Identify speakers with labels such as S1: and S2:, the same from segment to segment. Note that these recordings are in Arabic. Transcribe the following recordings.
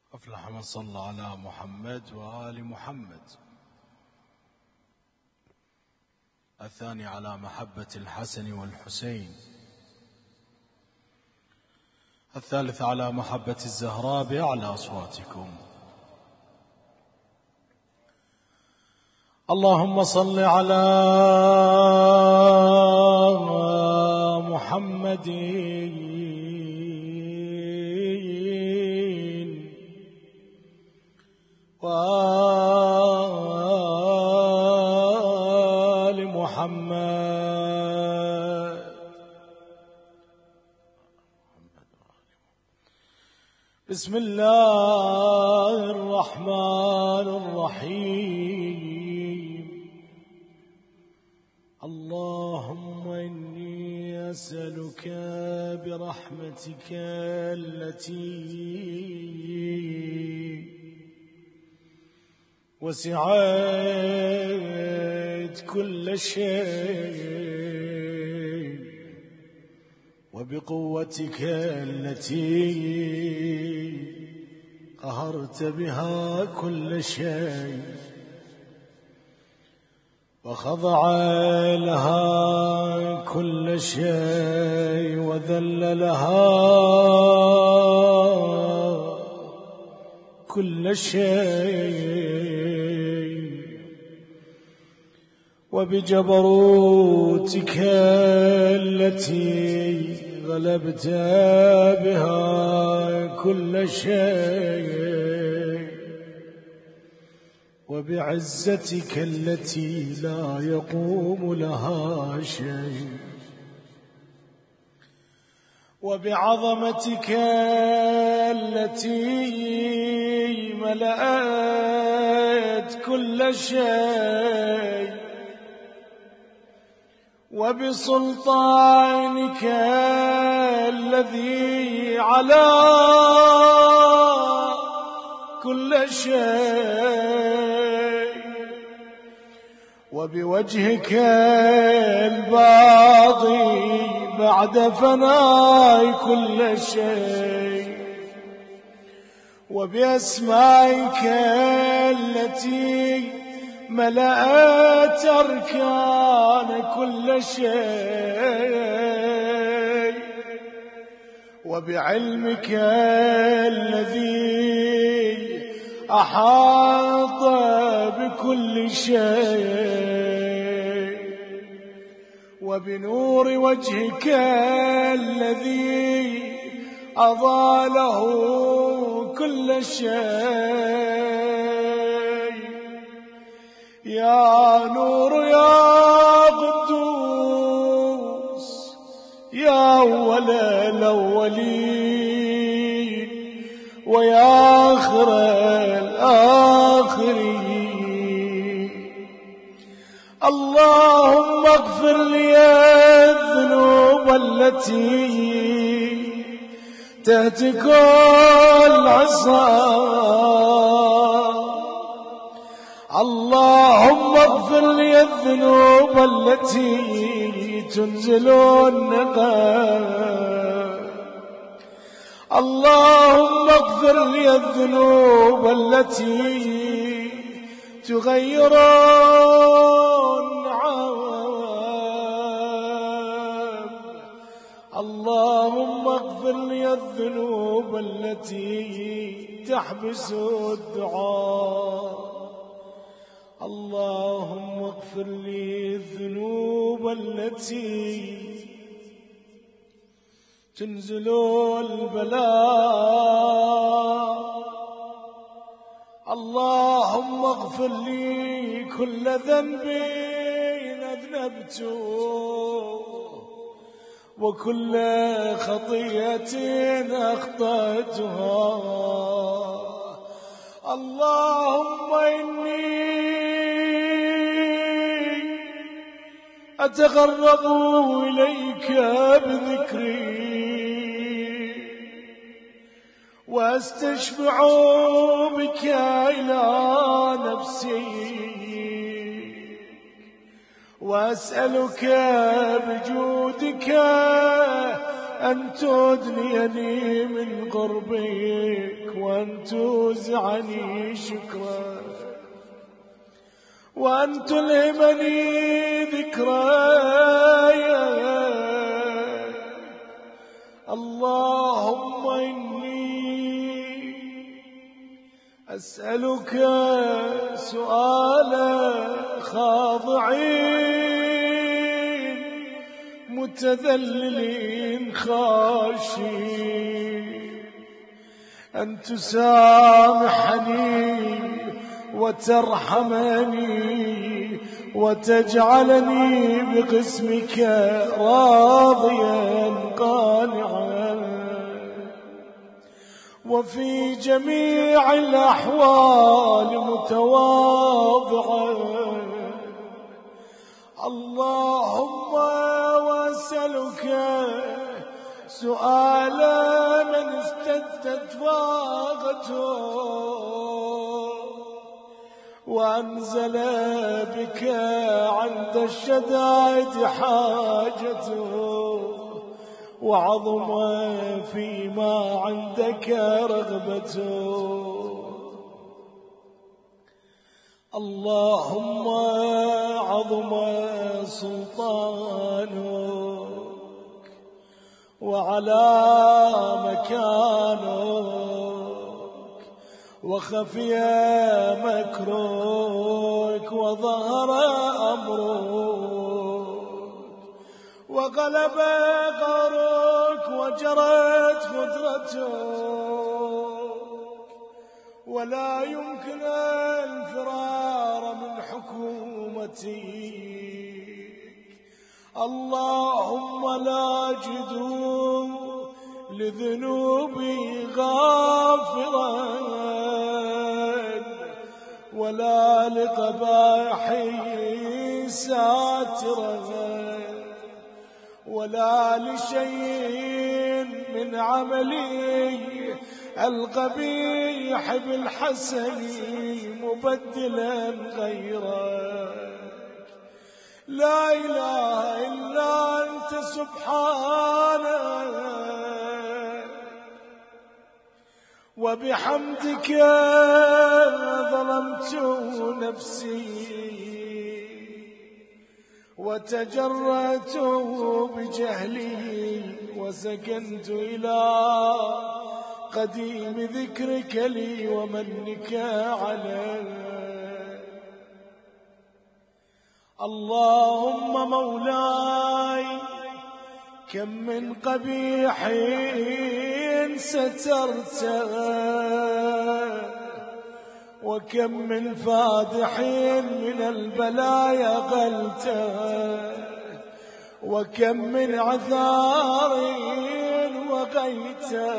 S1: أفلح من صلى على محمد وآل محمد. الثاني على محبة الحسن والحسين. الثالث على محبة الزهراء بأعلى أصواتكم. اللهم صل على محمد وآل محمد. بسم الله الرحمن الرحيم. اللهم إني أسألك برحمتك التي وسعت كل شيء وبقوتك التي قهرت بها كل شيء وخضع لها كل شيء وذل لها كل شيء وبجبروتك التي غلبت بها كل شيء وبعزتك التي لا يقوم لها شيء وبعظمتك التي ملأت كل شيء وبسلطانك الذي على كل شيء وبوجهك الباضي بعد فناء كل شيء وبأسمائك التي ملأت أركان كل شيء وبعلمك الذي أحاط بكل شيء وبنور وجهك الذي أضاله كل شيء. يا نور يا قدوس يا أول الأولين ويا آخر الآخرين. اللهم اغفر لي الذنوب التي تهتك العصا. اللهم اغفر لي الذنوب التي تنزل النقم. اللهم اغفر لي الذنوب التي تغير النعم. اللهم اغفر لي الذنوب التي تحبس الدعاء. اللهم اغفر لي الذنوب التي تنزل البلاء. اللهم اغفر لي كل ذنب أذنبته وكل خطيئة أخطأتها. اللهم إني أتقرب إليك بذكري وأستشفع بك إلى نفسي وأسألك بجودك
S2: أن تدنيني من قربك وأن توزعني شكرك وأن تلهمني ذكرك. اللهم إني أسألك سؤال خاضعين متذللين خاشعين، أن تسامحني وترحمني وتجعلني بقسمك راضيا قانعا، وفي جميع الأحوال متواضعا. اللهم وأسألك سؤال من استدت فاقته وأنزل بك عند الشدائد حاجته وعظم فيما عندك رغبته. اللهم عظم سلطانك وعلى مكانك وخفي مكرك وظهر أمرك وغلب غرك وجرت قدرتك، ولا يمكن الفرار من حكومتك. اللهم لا جدوا لذنوبي غافرا ولا لقبائحي ساترا ولا لشيء من عملي القبيح بالحسن مبدلا غيرك. لا إله إلا أنت سبحانك وبحمدك ظلمت نفسي وتجرأت بجهلي وسكنت إلى قديم ذكرك لي ومنك علي. اللهم مولاي كم من قبيح سترته وكم من فادح من البلايا غلته وكم من عثار وغيته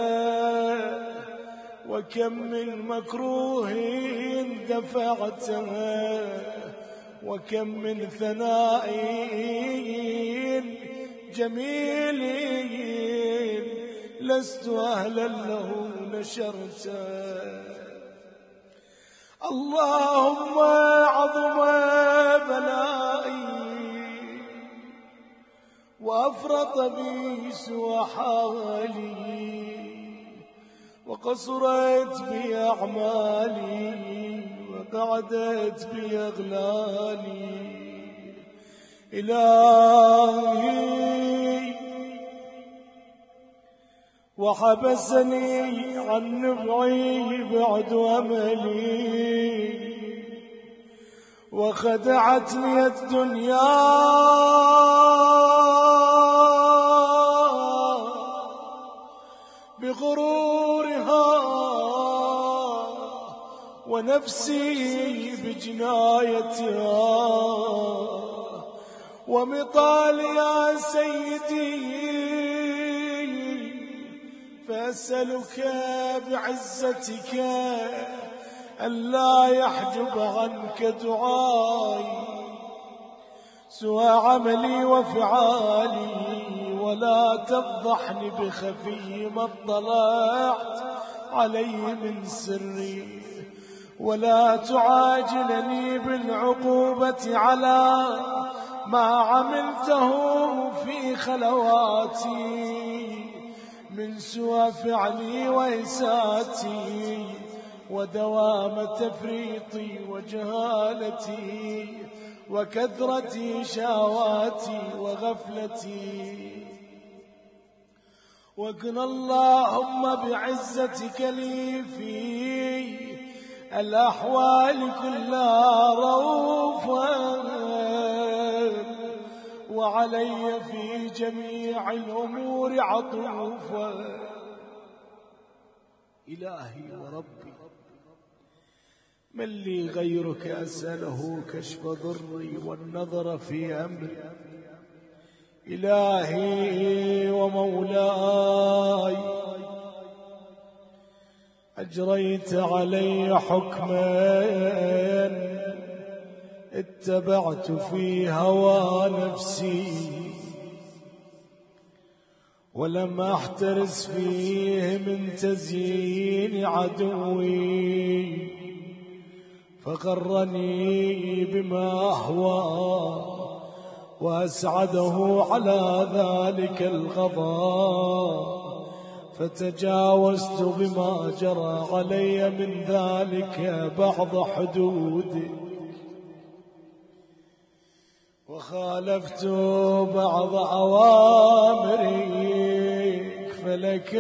S2: وكم من مكروه دفعته وكم من ثناء جميل لست أهلا له نشرته. اللهم عظم بلائي وأفرط بي سوى حالي وقصرت بي أعمالي وقعدت بي أغلالي. إلهي وحبسني عن نفعي بعد أملي وخدعتني الدنيا بغرورها ونفسي بجنايتها ومطال يا سيدي فأسألك بعزتك ألا يحجب عنك دعائي سوى عملي وفعالي ولا تفضحني بخفي ما اطلعت عليه من سري ولا تعاجلني بالعقوبة على ما عملته في خلواتي من سوى فعلي وإساتي ودوام تفريطي وجهالتي وكثرة شهواتي وغفلتي. وقنا اللهم بعزتك لي في الأحوال كلها رؤوفا وعلي في جميع الأمور عطوفا. إلهي وربي من لي غيرك أسأله كشف ضري والنظر في أمري. إلهي ومولاي أجريت علي حكما اتبعت في هوى نفسي ولم أحترس فيه من تزيين عدوي فغرني بما أهوى وأسعده على ذلك الغضاء فتجاوزت بما جرى علي من ذلك بعض حدودي وخالفت بعض أوامرك فلك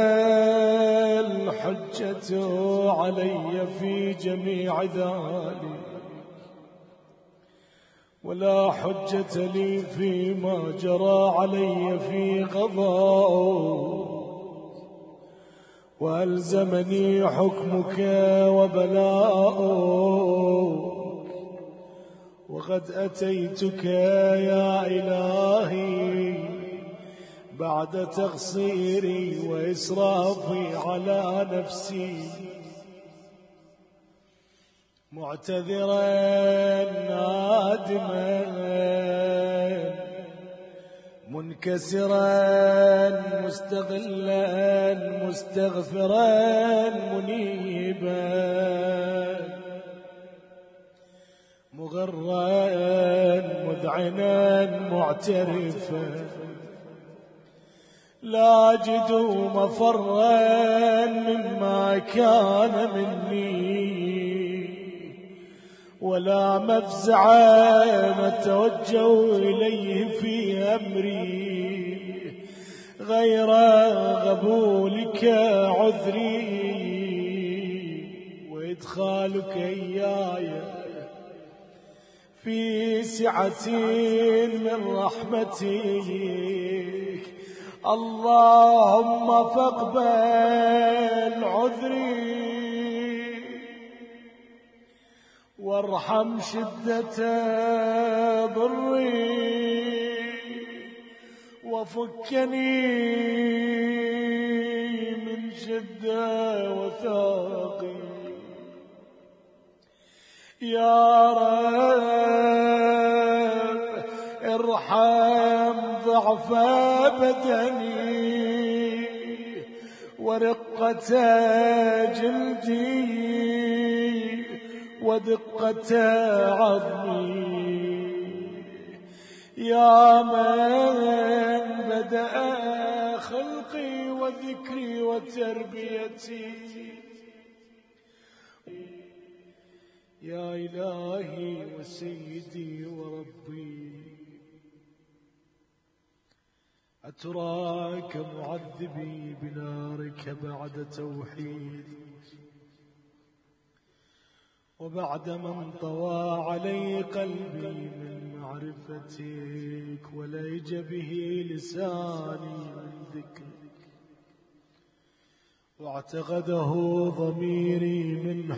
S2: الحجة علي في جميع ذلك ولا حجة لي فيما جرى علي في قضاء وألزمني حكمك وبلاؤك وقد أتيتك يا إلهي بعد تقصيري وإسرافي على نفسي معتذرا نادما منكسرا مستغلا مستغفرا منيبا مغرا مذعنا معترفا لا أجد مفرا مما كان مني ولا مفزعا أتوجه إليه في أمري غير قبولك عذري وإدخالك إياي في سعة من رحمتك. اللهم فاقبل عذري وارحم شدة ضري وفكني من شدة وثاقي يا رب ارحم ضعف بدني ورقة جلدي ودقة عظمي يا من بدأ خلقي وذكري وتربيتي يا إلهي وسيدي وربي أتراك معذبي بنارك بعد توحيدي وبعد ما انطوى علي قلبي من معرفتك وليج به لساني من ذكرك واعتقده ضميري من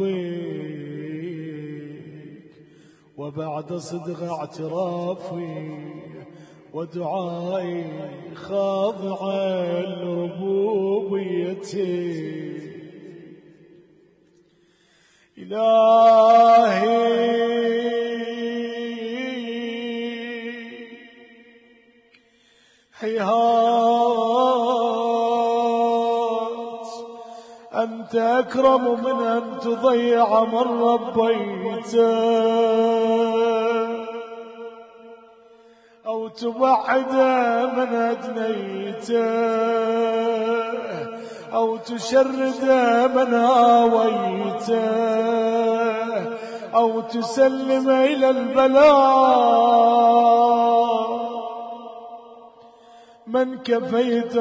S2: حبك وبعد صدق اعترافي ودعائي خاضعا لربوبيتك إلهي هيهات أنت أكرم من أن تضيع من ربيته أو تبعده من أدنيته، أو تشرده من آويته، أو تسلم إلى البلاء من كفيته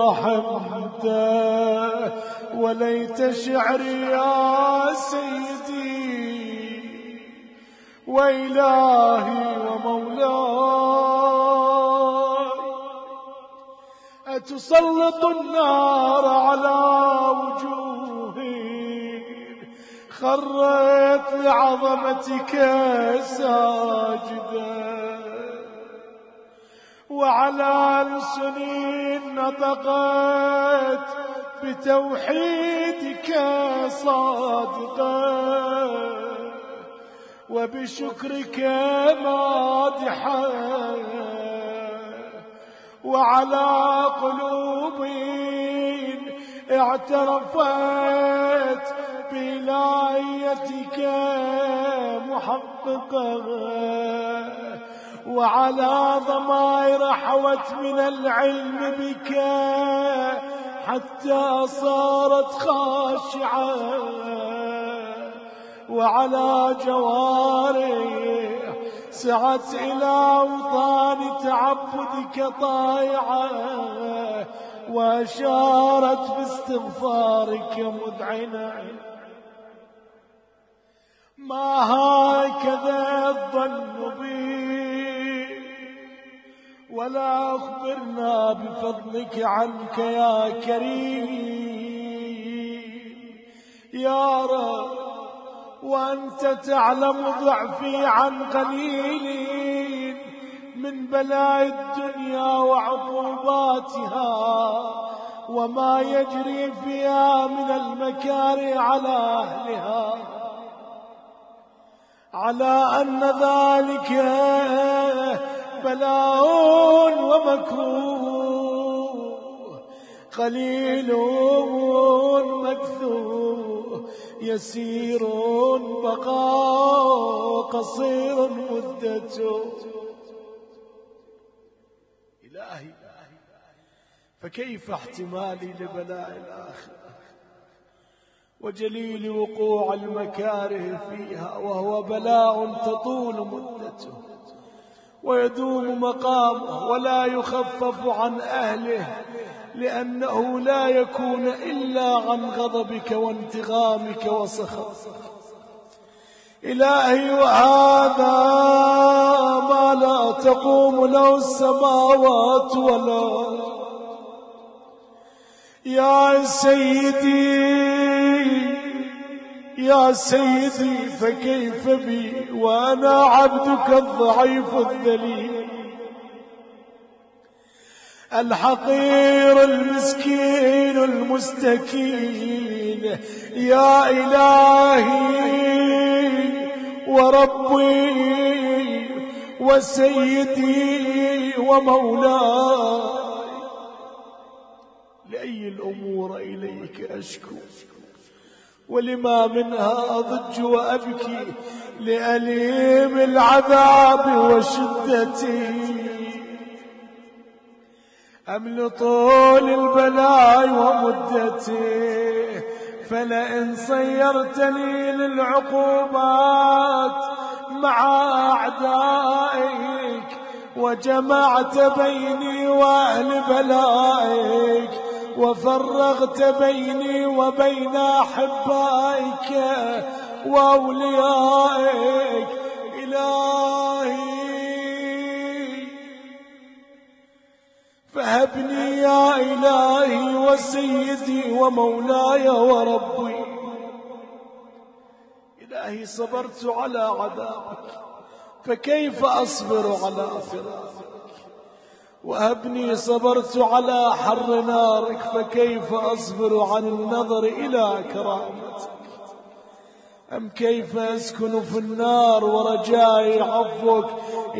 S2: ورحمته. وليت شعري يا سيدي وإلهي ومولاي، أتسلط النار على وجوه خرت لعظمتك ساجدة، وعلى ألسن نطقت بتوحيدك صادقة، وبشكرك مادحة، وعلى قلوب اعترفت بإلهيتك محققة، وعلى ضمائر حوت من العلم بك حتى صارت خاشعة، وعلى جوارح سعت إلى أوطان تعبدك طائعة، وأشارت باستغفارك مذعنة. ما هكذا الظن بي، ولا أخبرنا بفضلك عنك يا كريم يا رب، وأنت تعلم ضعفي عن قليل من بلاء الدنيا وعقوباتها، وما يجري فيها من المكاره على أهلها، على أن ذلك بلاء ومكروه قليل مكثور يسير بقاء قصير مدته. إلهي فكيف احتمالي لبلاء الآخرة وجليل وقوع المكاره فيها، وهو بلاء تطول مدته ويدوم مقامه ولا يخفف عن أهله، لأنه لا يكون إلا عن غضبك وانتقامك وسخطك. إلهي وهذا ما لا تقوم له السماوات والأرض. يا سيدي يا سيدي فكيف بي وأنا عبدك الضعيف الذليل الحقير المسكين المستكين. يا إلهي وربي وسيدي ومولاي، لأي الأمور إليك أشكو، ولما منها أضج وأبكي لأليم العذاب وشدته، أم لطول البلاء ومدته. فلئن صيرتني للعقوبات مع أعدائك وجمعت بيني وأهل بلائك وفرغت بيني وبين أحبائك وأوليائك، إلهي فهبني يا إلهي وسيدي ومولاي وربي. إلهي صبرت على عذابك فكيف أصبر على فراقك، وهبني صبرت على حر نارك فكيف أصبر عن النظر إلى كرامتك. أم كيف أسكن في النار ورجائي عفوك.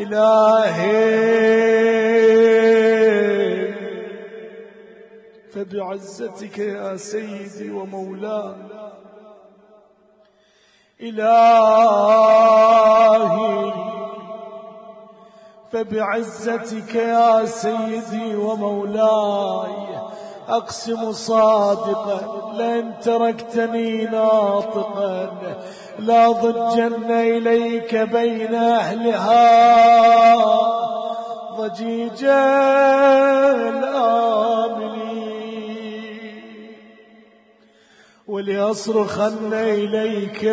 S2: إلهي فبعزتك يا سيدي ومولاي، إلهي فبعزتك يا سيدي ومولاي أقسم صادقا لئن تركتني ناطقا لاضجن إليك بين أهلها ضجيج الآملين وليصرخن إليك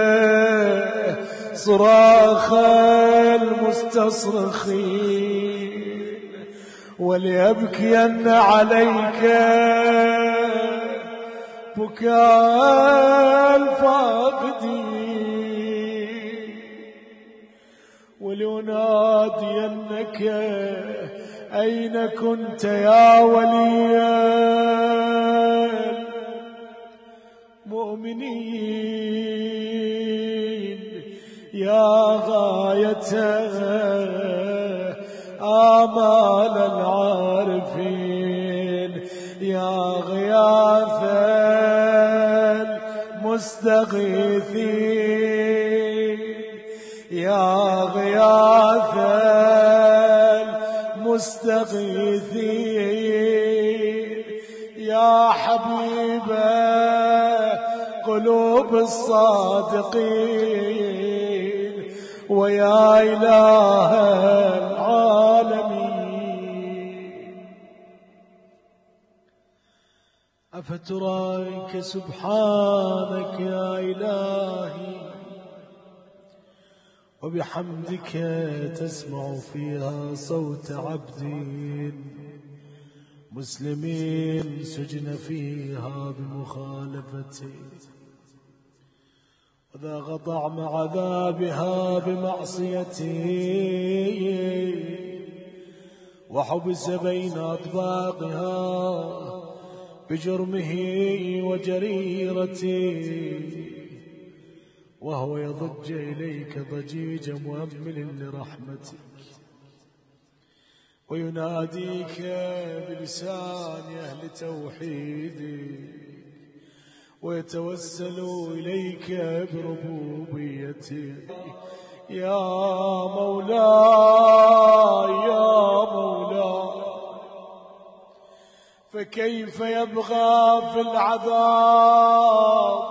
S2: صراخ المستصرخين وليبكين عليك بكاء الفاقدين ولينادينك أين كنت يا ولي المؤمنين يا غاية آمال العارفين يا غياث المستغيثين يا غياث المستغيثين يا حبيب قلوب الصادقين ويا إله العالمين أفتراك سبحانك يا إلهي وبحمدك تسمع فيها صوت عبد مسلمين سجن فيها بمخالفتي وذاق طعم عذابها بمعصيتي وحبس بين أطباقها بجرمه وجريرتي وهو يضج إليك ضجيج مؤمل لرحمتك ويناديك بلسان أهل توحيدك ويتوسل إليك بربوبيتك يا مولاي يا مولاي فكيف يبغى في العذاب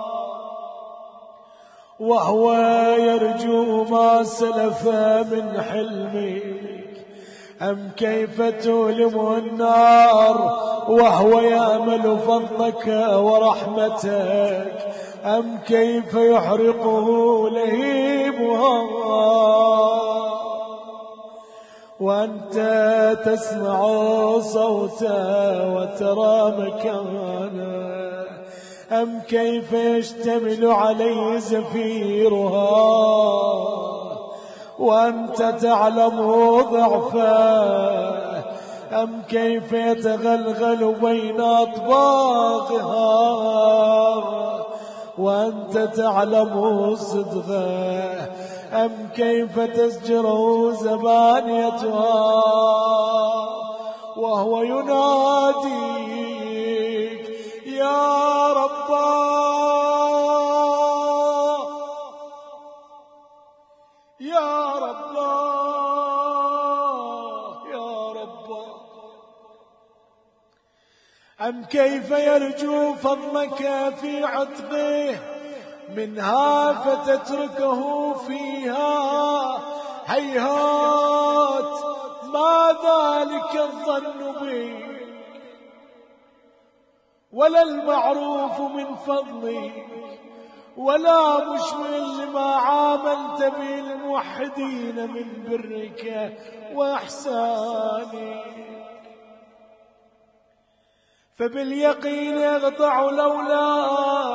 S2: وهو يرجو ما سلف من حلمك أم كيف تؤلم النار وهو يأمل فضلك ورحمتك أم كيف يحرقه لهيبها وأنت تسمع صوته وترى مكانه أم كيف يشتمل عليه زفيرها وأنت تعلم ضعفه أم كيف يتغلغل بين أطباقها وأنت تعلم صدقه أم كيف تزجره زبانيتها وهو يناديك يا رب يا رب يا رب أم كيف يرجو فضلك في عتقه منها فتتركه فيها هيهات ما ذلك الظن بك ولا المعروف من فضلك ولا مشمل لما عاملت به الموحدين من برك وإحسانك فباليقين يقطع لولا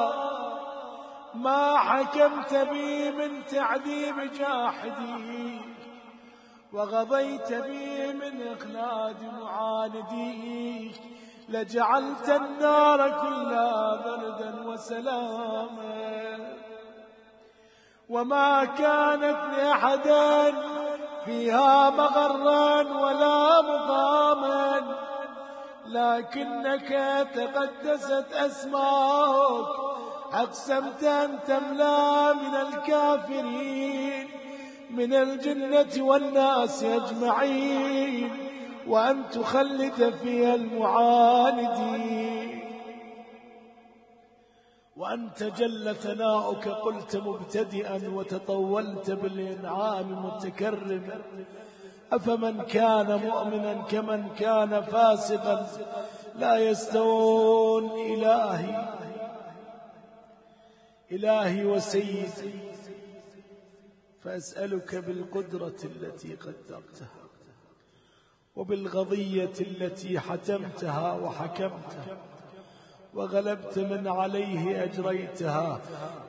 S2: ما حكمت به من تعذيب جاحدي وغضيت به من إخلاد معاندي لجعلت النار كلها بردا وسلاما وما كانت لأحد فيها مغرا ولا مقاما لكنك تقدست أسماؤك أقسمت أن تملا من الكافرين من الجنة والناس أجمعين، وأن تخلد فيها المعاندين. وأنت جل ثناؤك قلت مبتدئا وتطولت بالإنعام متكرما: أفمن كان مؤمنا كمن كان فاسقا لا يستوون. إلهي وسيدي، فأسألك بالقدرة التي قدرتها وبالقضية التي حتمتها وحكمتها وغلبت من عليه أجريتها،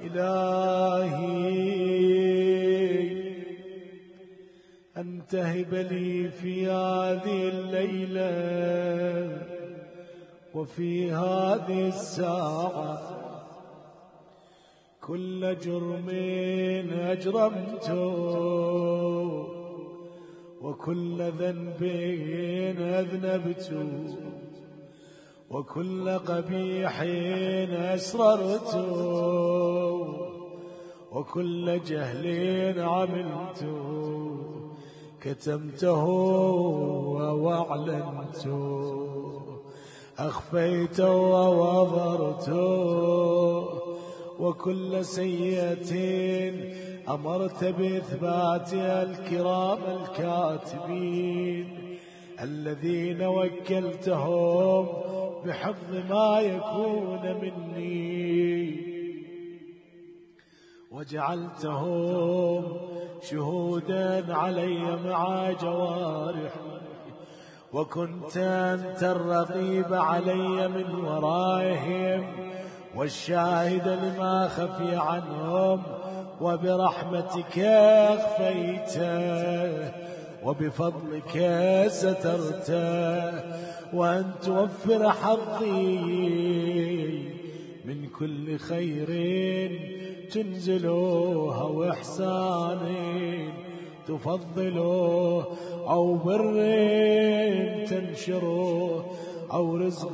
S2: إلهي أن تهب لي في هذه الليلة وفي هذه الساعة كل جرم أجرمته وكل ذنب أذنبته وكل قبيح أسررته وكل جهل عملته كتمته وأعلنته أخفيته وأظهرته وكل سيئة أمرت بإثباتها الكرام الكاتبين الذين وكلتهم بحفظ ما يكون مني وجعلتهم شهودا علي مع جوارحي، وكنت أنت الرقيب علي من ورائهم والشاهد لما خفي عنهم، وبرحمتك أخفيته وبفضلك سترته، وأن توفر حظي من كل خير تنزله أو إحسان تفضله أو بر تنشره أو رزق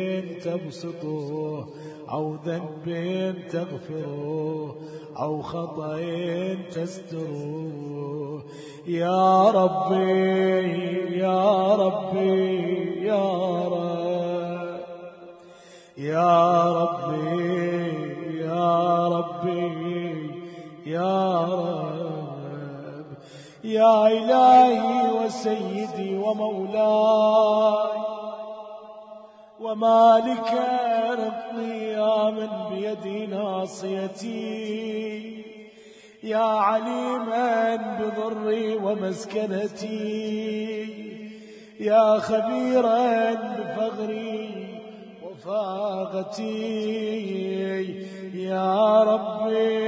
S2: تبسطه أو ذنب تغفره أو خطأ تستره. يا ربي يا ربي يا رب يا ربي يا ربي يا رب يا إلهي وسيدي ومولاي ومالك ربي، يا من بيدي ناصيتي، يا عليما بضري ومسكنتي، يا خبيرا بفقري وفاقتي، يا ربي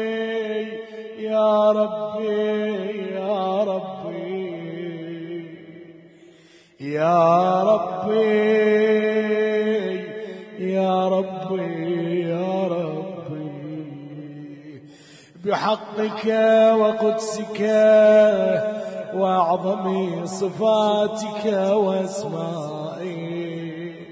S2: يا ربي يا ربي يا ربي يا ربي يا ربي بحقك وقدسك وأعظم صفاتك وأسمائك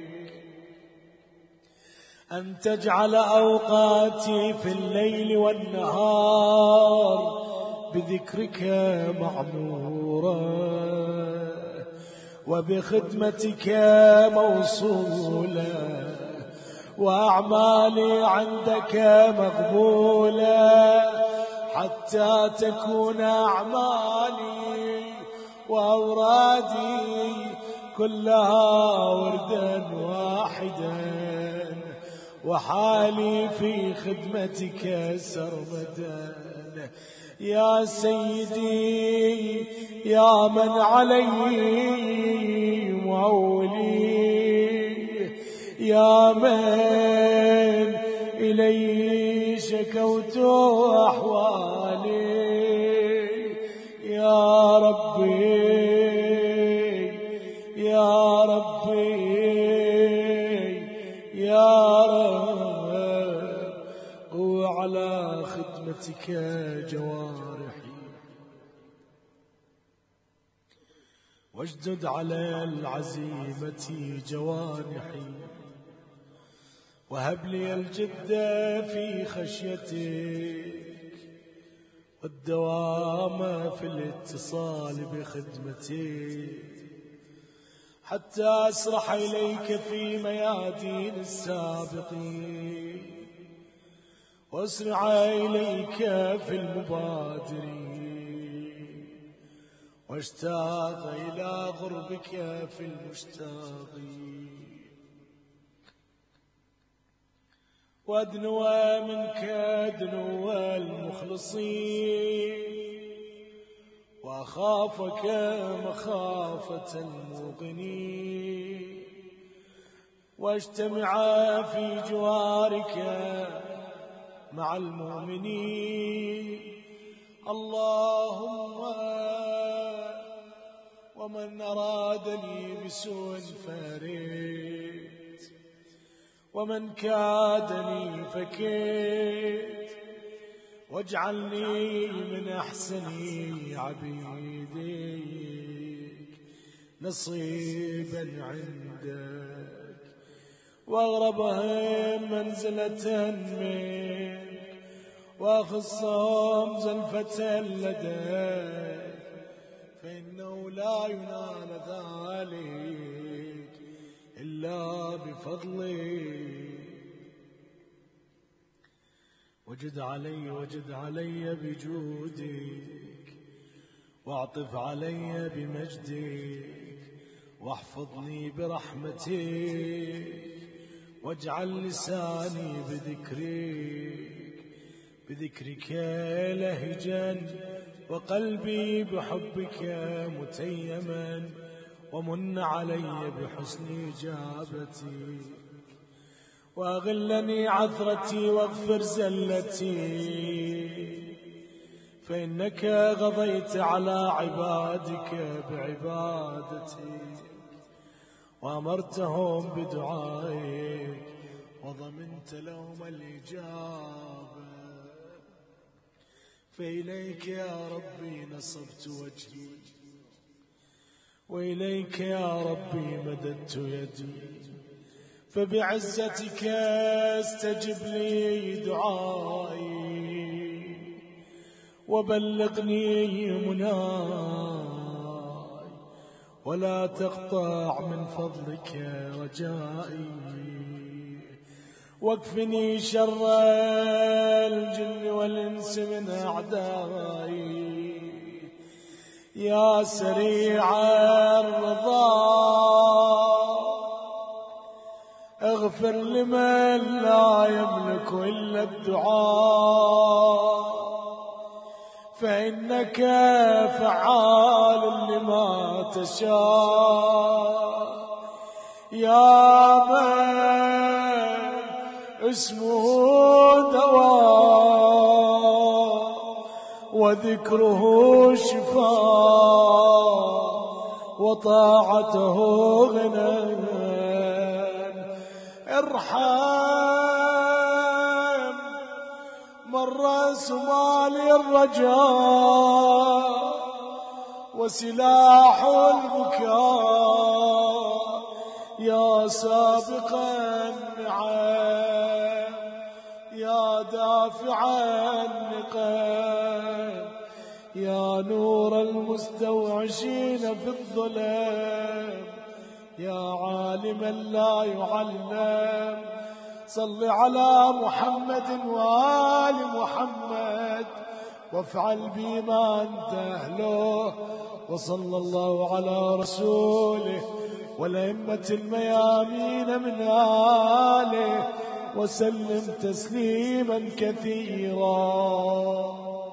S2: أن تجعل أوقاتي في الليل والنهار بذكرك معمورة وبخدمتك موصولة وأعمالي عندك مقبولة، حتى تكون أعمالي وأورادي كلها وردا واحدا، وحالي في خدمتك سرمدا. يا سيدي يا من علي مولي، يا من إليه شكوت أحوالي، يا ربي يا ربي يا رب، وعلى خدمتك جوارحي، واجدد على العزيمة جوانحي، وهب لي الجد في خشيتك، والدوام في الاتصال بخدمتي حتى أسرح إليك في ميادين السابقين وأسرع إليك في المبادرين واشتاق إلى غربك في المشتاقين وأدنو منك أدنو المخلصين وأخافك مخافة الموقنين واجتمع في جوارك مع المؤمنين. اللهم ومن أرادني بسوء فارد ومن كادني فكيد واجعلني من أحسن عبيدك نصيبا عندك واغربهم منزلة منك واخصهم زلفة لديك فإنه لا ينال ذلك إلا بفضلك. وجد علي بجودك واعطف علي بمجدك واحفظني برحمتك واجعل لساني بذكرك لهجا وقلبي بحبك متيما ومن علي بحسن إجابتي وأغلني عثرتي واغفر زلتي فإنك غضيت على عبادك بعبادتك وأمرتهم بدعائك وضمنت لهم الإجابة فإليك يا ربي نصبت وجهي وإليك يا ربي مددت يدي فبعزتك استجب لي دعائي وبلغني مناي ولا تقطع من فضلك رجائي واكفني شر الجن والإنس من أعدائي يا سريع الرضا اغفر لمن لا يملك إلا الدعاء فإنك فعال لما تشاء يا من اسمه دواء وذكره شفاء وطاعته غنى ارحم من رأس مالي الرجاء وسلاح البكاء يا سابق النعم يا دافع النقم يا نور المستوعشين في الظلام يا عالما لا يعلم صل على محمد وآل محمد وافعل بما أنت أهله وصلى الله على رسوله والأئمة الميامين من آله وسلم تسليما كثيرا.